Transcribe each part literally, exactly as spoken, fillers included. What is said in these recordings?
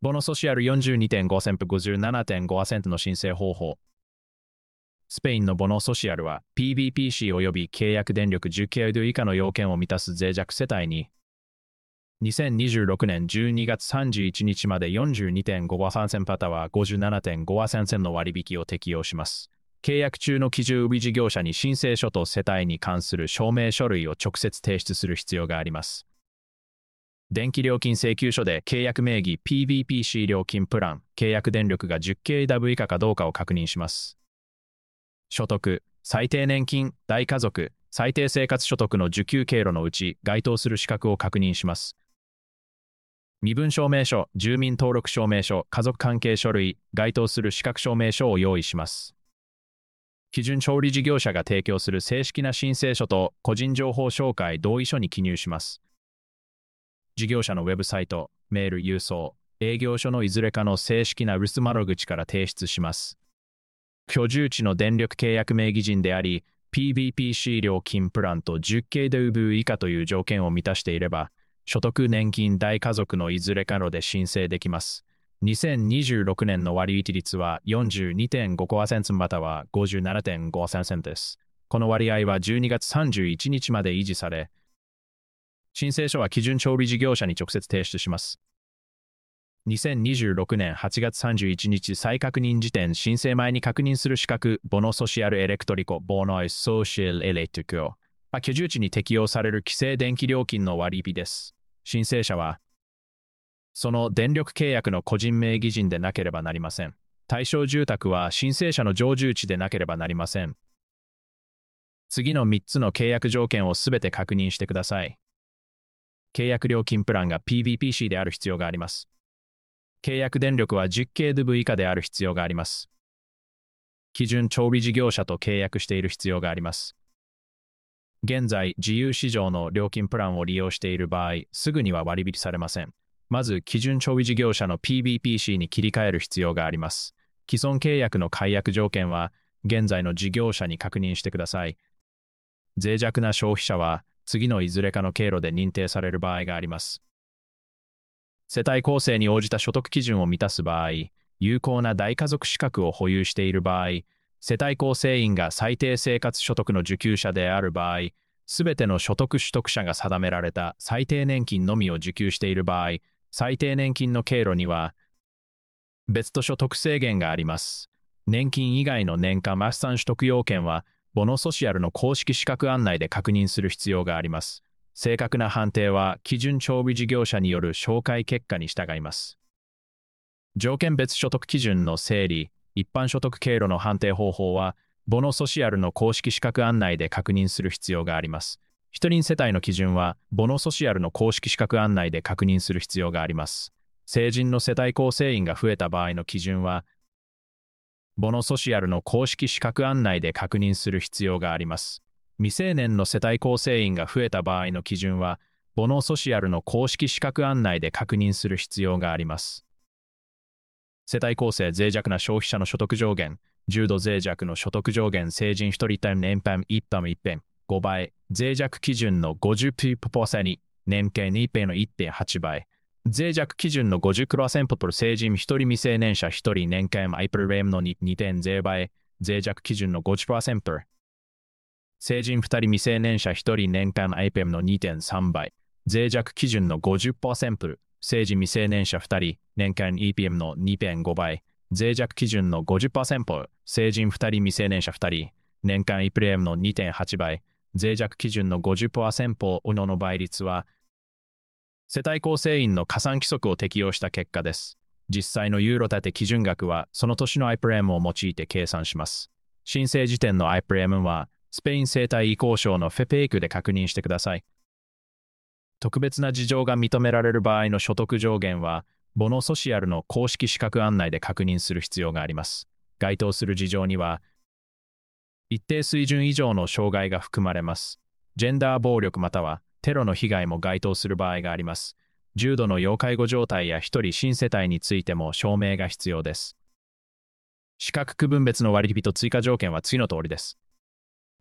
ボノソシアル よんじゅうにてんご センプ ごじゅうななてんごパーセント の申請方法。スペインのボノソシアルは ピーブイピーシー 及び契約電力じゅっケード以下の要件を満たす脆弱世帯ににせんにじゅうろくねんじゅうにがつさんじゅういちにちまで よんじゅうにてんごパーセント または ごじゅうななてんごパーセント の割引を適用します。契約中の基準売り事業者に申請書と世帯に関する証明書類を直接提出する必要があります。電気料金請求書で契約名義 ピーブイピーシー 料金プラン、契約電力が じゅっケーダブリュー 以下かどうかを確認します。所得、最低年金、大家族、最低生活所得の受給経路のうち該当する資格を確認します。身分証明書、住民登録証明書、家族関係書類、該当する資格証明書を用意します。基準調理事業者が提供する正式な申請書と個人情報照会同意書に記入します。事業者のウェブサイト、メール、郵送、営業所のいずれかの正式な留守窓口から提出します。居住地の電力契約名義人であり、ピーブイピーシー 料金プランと じゅっケーダブリュー 以下という条件を満たしていれば、所得年金大家族のいずれかので申請できます。にせんにじゅうろくねんの割引率は よんじゅうにてんごパーセント または ごじゅうななてんごパーセント です。この割合はじゅうにがつさんじゅういちにちまで維持され、申請書は基準調理事業者に直接提出します。にせんにじゅうろくねんはちがつさんじゅういちにち再確認時点申請前に確認する資格、ボノソシアルエレクトリコ、ボノイソーシャルエレクトリコは居住地に適用される規制電気料金の割引です。申請者は、その電力契約の個人名義人でなければなりません。対象住宅は申請者の常住地でなければなりません。次のみっつの契約条件をすべて確認してください。契約料金プランが ピーブイピーシー である必要があります。契約電力は じゅっケーダブリュー 以下である必要があります。基準調理事業者と契約している必要があります。現在、自由市場の料金プランを利用している場合、すぐには割引されません。まず、基準調理事業者の ピーブイピーシー に切り替える必要があります。既存契約の解約条件は、現在の事業者に確認してください。脆弱な消費者は、次のいずれかの経路で認定される場合があります。世帯構成に応じた所得基準を満たす場合、有効な大家族資格を保有している場合、世帯構成員が最低生活所得の受給者である場合、すべての所得取得者が定められた最低年金のみを受給している場合、最低年金の経路には、別途所得制限があります。年金以外の年間マッサン取得要件は、ボノソシアルの公式資格案内で確認する必要があります。正確な判定は基準調理事業者による紹介結果に従います。条件別所得基準の整理、一般所得経路の判定方法は、ボノソシアルの公式資格案内で確認する必要があります。一人世帯の基準は、ボノソシアルの公式資格案内で確認する必要があります。成人の世帯構成員が増えた場合の基準は、ボノソシアルの公式資格案内で確認する必要があります。未成年の世帯構成員が増えた場合の基準は、ボノソシアルの公式資格案内で確認する必要があります。世帯構成脆弱な消費者の所得上限、重度脆弱の所得上限、成人一人単年間一般一遍ごばい、脆弱基準の ごじゅっパーセント に年間一遍の いってんはち 倍、脆弱基準の ごじゅっパーセント と成人一人未成年者一人年間アイプレームの にてんゼロ 倍、脆弱基準の ごじゅっパーセント、成人二人未成年者一人年間アイピーエムの にてんさん 倍、脆弱基準の ごじゅっパーセント、成人未成年者二人年間 イーピーエム の にてんご 倍、脆弱基準の ごじゅっパーセント、成人二人未成年者二人年間 イーピーエム の にてんはち 倍、脆弱基準の ごじゅっパーセント のの倍率は、世帯構成員の加算規則を適用した結果です。実際のユーロ建て基準額はその年の アイピーエム を用いて計算します。申請時点の アイピーエム は、スペイン生態移行省のフェペークで確認してください。特別な事情が認められる場合の所得上限は、ボノソシアルの公式資格案内で確認する必要があります。該当する事情には、一定水準以上の障害が含まれます。ジェンダー暴力またはテロの被害も該当する場合があります。重度の要介護状態や一人新世帯についても証明が必要です。資格区分別の割引と追加条件は次の通りです。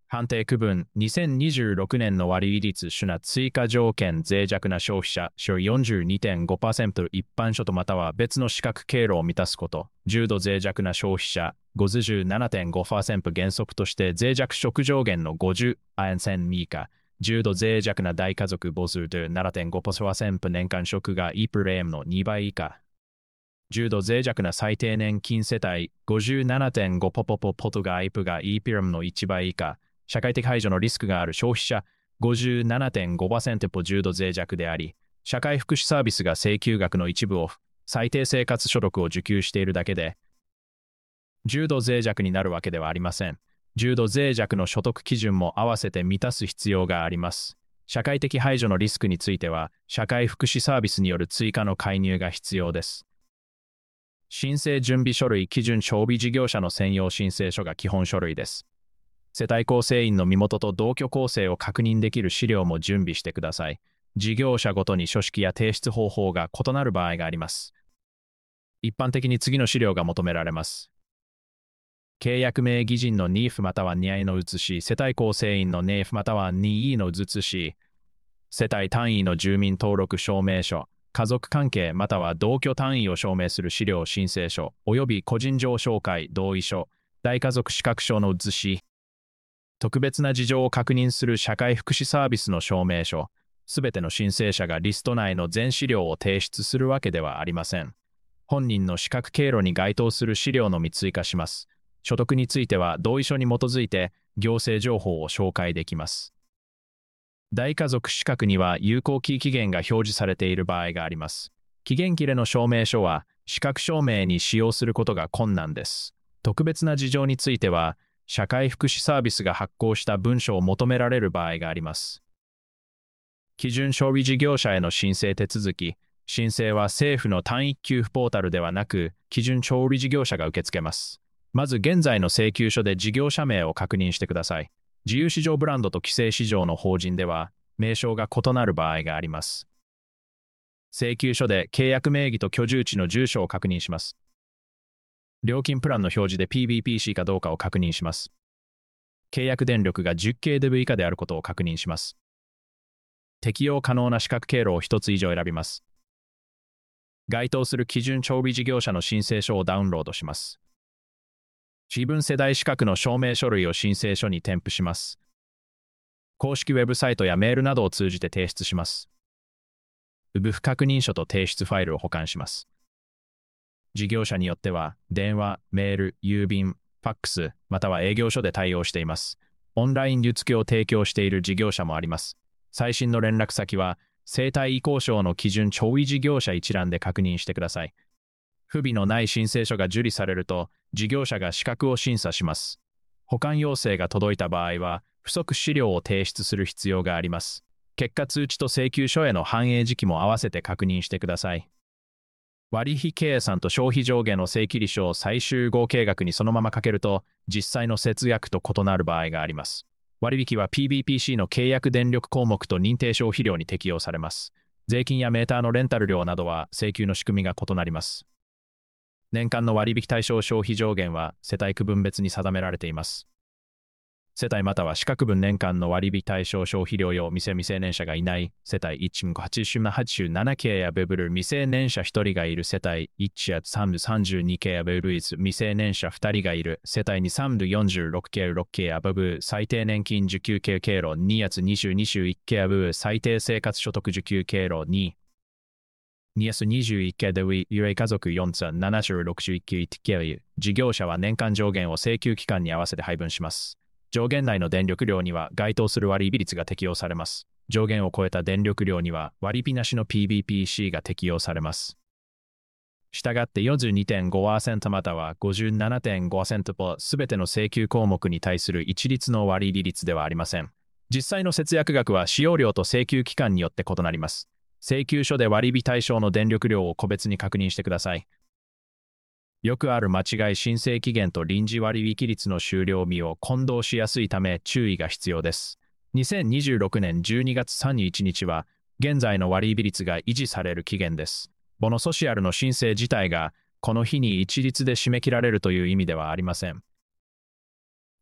判定区分にせんにじゅうろくねんの割引率主な追加条件脆弱な消費者種 よんじゅうにてんごパーセント 一般所得または別の資格経路を満たすこと重度脆弱な消費者 ごじゅうななてんごパーセント 原則として脆弱職上限のごじゅうアンセン以下重度脆弱な大家族ボズル ななてんごパーセント 年間職が イープレームのにばい以下重度脆弱な最低年金世帯 ごじゅうななてんご ポポポポトが イープが イーピラムのいちばい以下社会的排除のリスクがある消費者 ごじゅうななてんごパーセント 重度脆弱であり、社会福祉サービスが請求額の一部を最低生活所得を受給しているだけで、重度脆弱になるわけではありません。重度脆弱の所得基準も合わせて満たす必要があります。社会的排除のリスクについては、社会福祉サービスによる追加の介入が必要です。申請準備書類基準装備事業者の専用申請書が基本書類です。世帯構成員の身元と同居構成を確認できる資料も準備してください。事業者ごとに書式や提出方法が異なる場合があります。一般的に次の資料が求められます。契約名義人の ニーエフ または ニーアイ の写し、世帯構成員の ニーエフ または ニーイー の写し、世帯単位の住民登録証明書、家族関係または同居単位を証明する資料申請書、および個人情紹介同意書、大家族資格証の写し、特別な事情を確認する社会福祉サービスの証明書、すべての申請者がリスト内の全資料を提出するわけではありません。本人の資格経路に該当する資料のみ追加します。所得については同意書に基づいて行政情報を紹介できます。大家族資格には有効期限が表示されている場合があります。期限切れの証明書は資格証明に使用することが困難です。特別な事情については、社会福祉サービスが発行した文書を求められる場合があります。基準装備事業者への申請手続き、申請は政府の単一給付ポータルではなく、基準装備事業者が受け付けます。まず現在の請求書で事業者名を確認してください。自由市場ブランドと規制市場の法人では、名称が異なる場合があります。請求書で契約名義と居住地の住所を確認します。料金プランの表示で ピービーピーシー かどうかを確認します。契約電力が じゅっケーダブリュー 以下であることを確認します。適用可能な資格経路をひとつ以上選びます。該当する基準装備事業者の申請書をダウンロードします。自分世代資格の証明書類を申請書に添付します。公式ウェブサイトやメールなどを通じて提出します。有無不確認書と提出ファイルを保管します。事業者によっては、電話、メール、郵便、ファックス、または営業所で対応しています。オンライン受付を提供している事業者もあります。最新の連絡先は、生体移行省の基準調理事業者一覧で確認してください。不備のない申請書が受理されると、事業者が資格を審査します。保管要請が届いた場合は、不足資料を提出する必要があります。結果通知と請求書への反映時期も合わせて確認してください。割引計算と消費上限の正規利書を最終合計額にそのままかけると、実際の節約と異なる場合があります。割引は ピービーピーシー の契約電力項目と認定消費量に適用されます。税金やメーターのレンタル料などは請求の仕組みが異なります。年間の割引対象消費上限は世帯区分別に定められています。世帯または資格分年間の割引対象消費量用未成未成年者がいない世帯いちはちはちなな系やベブル未成年者ひとりがいる世帯いちやさんさんに系やベブル未成年者ふたりがいる世帯にさんよんろく系ろく系やベブル最低年金受給系経路にやにじゅうにいち系やベブル最低生活所得受給経路ににやにじゅういち系でウィユレ家族よんつななろくいち系事業者は年間上限を請求期間に合わせて配分します。上限内の電力量には該当する割引率が適用されます。上限を超えた電力量には割引なしの ピービーピーシー が適用されます。したがって よんじゅうにてんごパーセント または ごじゅうななてんごパーセント とすべての請求項目に対する一律の割利率ではありません。実際の節約額は使用量と請求期間によって異なります。請求書で割引対象の電力量を個別に確認してください。よくある間違い申請期限と臨時割引率の終了日を混同しやすいため注意が必要です。にせんにじゅうろくねんじゅうにがつさんじゅういちにちは現在の割引率が維持される期限です。ボノソシアルの申請自体がこの日に一律で締め切られるという意味ではありません。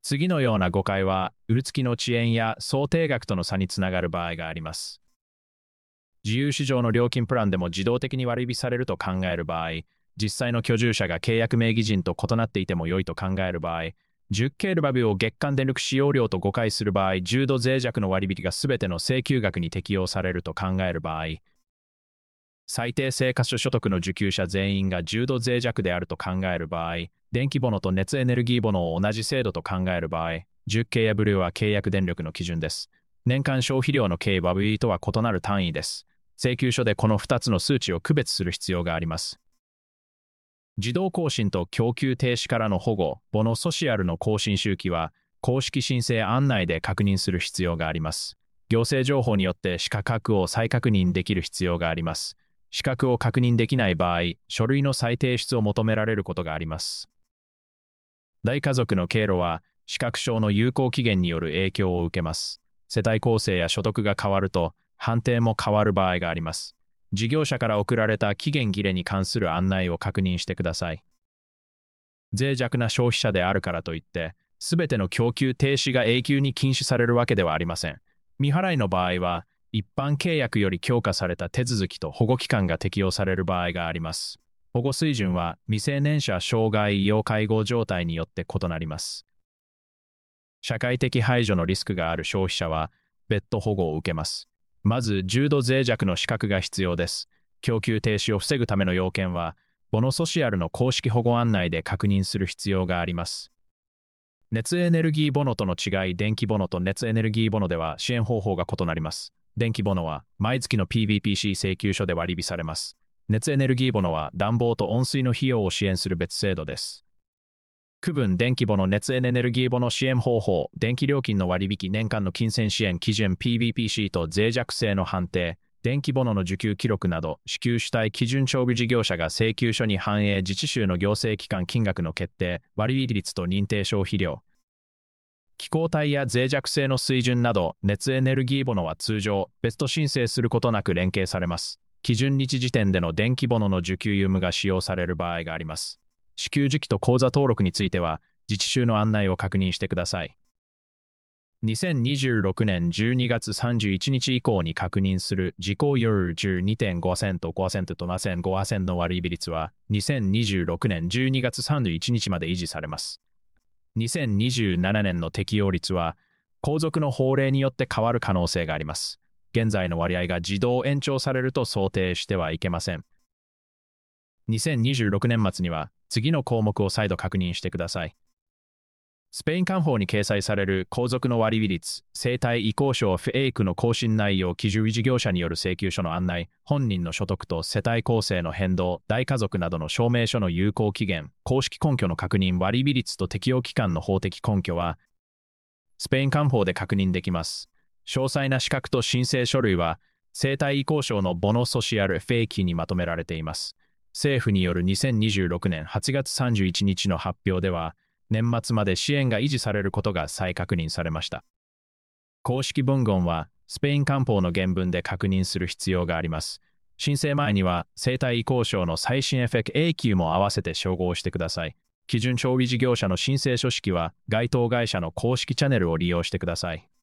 次のような誤解は、売る付きの遅延や想定額との差につながる場合があります。自由市場の料金プランでも自動的に割引されると考える場合、実際の居住者が契約名義人と異なっていても良いと考える場合、じゅっケールバビューを月間電力使用量と誤解する場合、重度脆弱の割引がすべての請求額に適用されると考える場合、最低生活所得の受給者全員が重度脆弱であると考える場合、電気ボノと熱エネルギーボノを同じ制度と考える場合、じゅっケーやブルーは契約電力の基準です。年間消費量の K バブイ とは異なる単位です。請求書でこのふたつの数値を区別する必要があります。自動更新と供給停止からの保護、ボノソシアルの更新周期は、公式申請案内で確認する必要があります。行政情報によって資格を再確認できる必要があります。資格を確認できない場合、書類の再提出を求められることがあります。大家族の経路は、資格証の有効期限による影響を受けます。世帯構成や所得が変わると、判定も変わる場合があります。事業者から送られた期限切れに関する案内を確認してください。脆弱な消費者であるからといって、すべての供給停止が永久に禁止されるわけではありません。未払いの場合は、一般契約より強化された手続きと保護期間が適用される場合があります。保護水準は未成年者障害医療介護状態によって異なります。社会的排除のリスクがある消費者は、別途保護を受けます。まず、重度脆弱の資格が必要です。供給停止を防ぐための要件は、ボノソシアルの公式保護案内で確認する必要があります。熱エネルギーボノとの違い、電気ボノと熱エネルギーボノでは支援方法が異なります。電気ボノは、毎月の ピーブイピーシー 請求書で割引されます。熱エネルギーボノは、暖房と温水の費用を支援する別制度です。区分電気ボノ熱エネルギーボノ支援方法、電気料金の割引年間の金銭支援基準 ピーブイピーシー と脆弱性の判定、電気ボノの受給記録など、支給主体基準長備事業者が請求書に反映自治州の行政機関金額の決定、割引率と認定消費量、気候帯や脆弱性の水準など、熱エネルギーボノは通常、別途申請することなく連携されます。基準日時点での電気ボノの受給有無が使用される場合があります。支給時期と口座登録については、自治州の案内を確認してください。にせんにじゅうろくねんじゅうにがつさんじゅういちにち以降に確認する時効よる じゅうにてんごセント、ごセントとななせんごセントの割引率は、にせんにじゅうろくねんじゅうにがつさんじゅういちにちまで維持されます。にせんにじゅうななねんの適用率は、皇族の法令によって変わる可能性があります。現在の割合が自動延長されると想定してはいけません。にせんにじゅうろくねん末には、次の項目を再度確認してください。スペイン官報に掲載される皇族の割引率、生体移行証不永久の更新内容基準事業者による請求書の案内、本人の所得と世帯構成の変動、大家族などの証明書の有効期限、公式根拠の確認、割引率と適用期間の法的根拠は、スペイン官報で確認できます。詳細な資格と申請書類は、生体移行証のボノソシアルフェイキーにまとめられています。政府によるにせんにじゅうろくねんはちがつさんじゅういちにちの発表では、年末まで支援が維持されることが再確認されました。公式文言は、スペイン官報の原文で確認する必要があります。申請前には、生体移行証の最新エフェクト永久も合わせて照合してください。基準調備事業者の申請書式は、該当会社の公式チャンネルを利用してください。